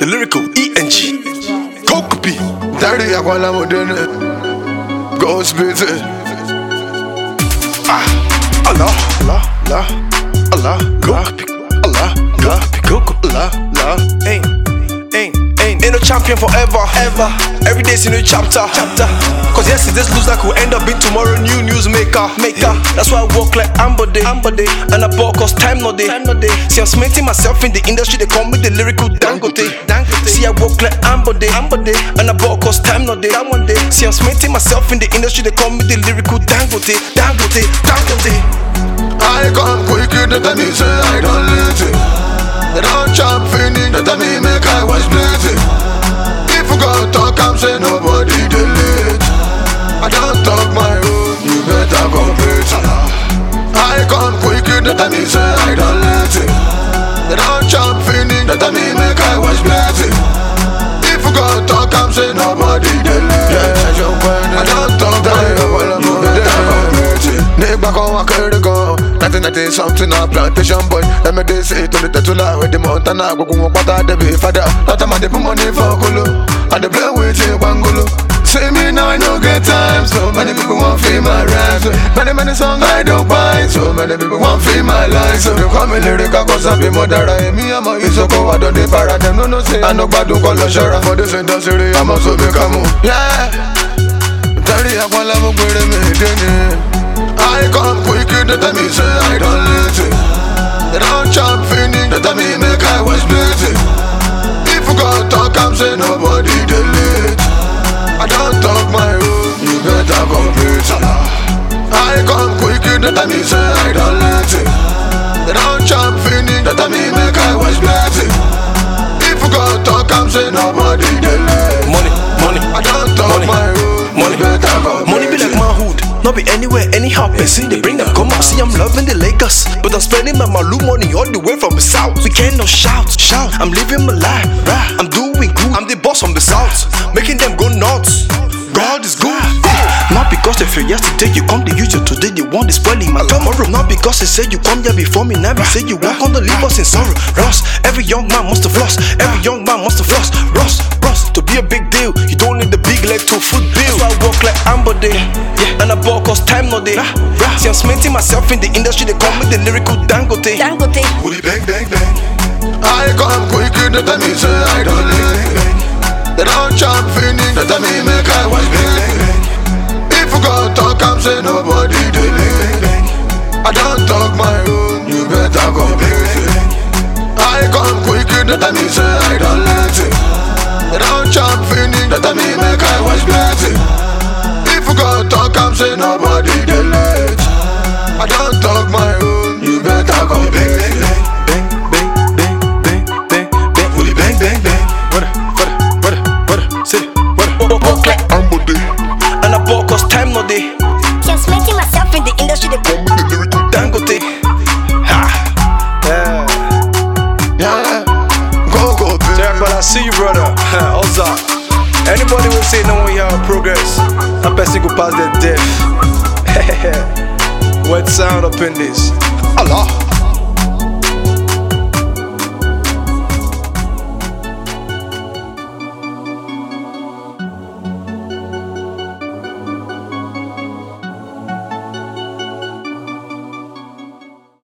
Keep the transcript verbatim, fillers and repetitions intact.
the lyrical E N G. Kokopi. Daddy, I want to do it. Go split it. Ah, Allah, Allah, Allah, Allah, Kokopi, Allah, Allah, Koko, Allah, Allah. Ain't, ain't, ain't, ain't no champion forever, ever. Every day's a new chapter, chapter. Cause yesterday's loser could end up being tomorrow new news maker, maker. That's why I walk like Amber Day, Amber Day. And I ball cause time no day, time no day. See I'm cementing myself in the industry, they call me the lyrical Dangote, Dangote. See I walk like Amber Day, Amber Day. And I ball cause time no day, that one day. See I'm cementing myself in the industry, they call me the lyrical Dangote, Dangote, Dangote. I come quick, that I mean say I don't let it. They don't chop finish, that I mean make I was blazing. If you go talk, I'm say nobody delete. I don't talk my own, you better complete. I come quick, that I mean say I don't let it. They don't chop finish, that I mean make I was blazing. If you go talk, I'm say nobody delete. I don't talk my own, you better complete. Neighbor come and carry the gun. nineteen ninety something a plantation boy. Let me they say to the tetula with the mountain I go go water the be father. Not a man they put money for Kulu and they play with the Bangolo. Say me now I no get time. So many people want feel my rhymes. Many many songs I don't buy. So many people want feel my life. So they call me lyrical cause I be mother. Me I'm a use go I don't they para them. No no say I no bad do call a shara. For this industry I'm also make a move. Yeah. Daddy I want love with me then. I come quick, that I mean say I don't let it. They don't chop finish, that I mean make I was blazing. If you go talk, I'm say nobody delete. I don't talk my own, you better complete. I come quick, that I mean say I don't let it. They don't chop finish, that I mean make I was blazing. If you go talk, I'm say nobody delete. Money, money, I don't talk money, my own, money, you better complete. money be like my hood. Not be anywhere, anyhow, person they bring them come up. See, I'm loving the Lakers, but I'm spending my Malu money all the way from the south. We can't no shout, shout. I'm living my life, right? I'm doing good. I'm the boss from the south, making them go nuts. God is good. Not because they feel yesterday you come to use you today, they want to spoil my tomorrow. Not because they said you come here before me, now they say you walk on the leave us in sorrow. Ross, every young man must have floss. Every young man must have floss. Ross, Ross, to be a big deal, you don't need the big leg to foot bill. So I walk like Amber Day, yeah, and I ball cause time no day. See I'm cementing myself in the industry, they call me the lyrical Dangote, Dangote. Woody bang bang bang. I come quick, that I mean say I don't let it. They don't chop finish, that I mean make I was big. If you go talk, I'm say nobody delete. I don't talk my own, you better complete. I come quick, that I mean say I don't let it. They don't chop finish, that I mean make I was blazing. If you go talk, I'm say nobody delete. I don't talk my own, you better complete. Bang bang bang bang bang bang. Woody bang bang bang. What what what what city what walk like Amber Day, and I ball cause time no day. See I'm cementing myself in the industry, they call Me the lyrical Dangote. Ha. Yeah. Yeah, go go baby. Jack, but I see you, brother. Oza. Anybody will say no when you have progress, that person go past their death. Wet sound up in this. Allah.